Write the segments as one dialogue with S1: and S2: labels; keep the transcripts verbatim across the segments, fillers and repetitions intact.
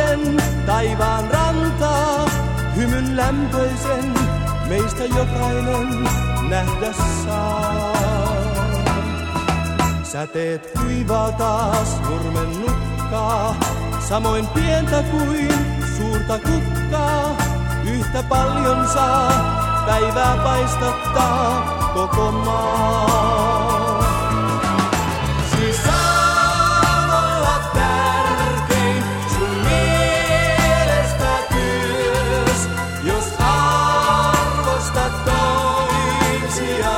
S1: tunnen taivaan rantaa, hymyn lämpöisen meistä jokainen nähdä saa. Säteet kuivaa taas nurmen nukkaa, samoin pientä kuin suurta kukkaa. Yhtä paljon saa päivää paistattaa koko maa. Siis saan olla tärkein sun mielestä myös, jos arvostat toisia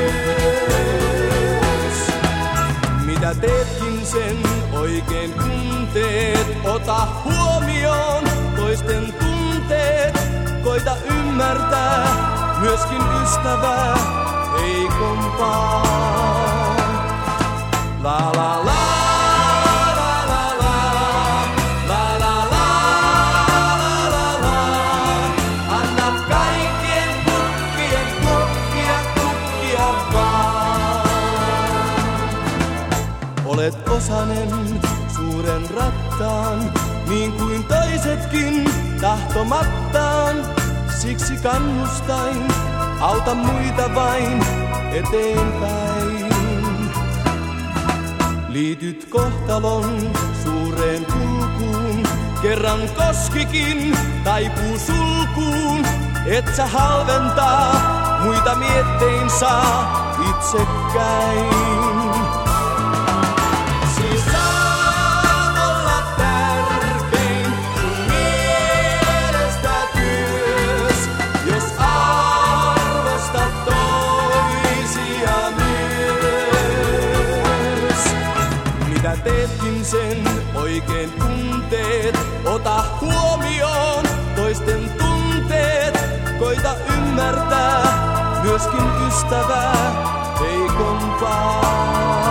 S1: myös. Mitä teetkin sen oikein kun teet, ota huomioon toisten tunteet. Koita ymmärtää myöskin ystävää heikompaa. La la la. Olet osanen suuren rattaan, niin kuin toisetkin tahtomattaan. Siksi kannustain, auta muita vain eteenpäin. Liityt kohtalon suureen kulkuun, kerran koskikin taipuu sulkuun. Et sä halventaa, muita miettein saa itsekkäin. Teetkin sen oikein tunteet, ota huomioon toisten tunteet. Koita ymmärtää myöskin ystävää heikompaa.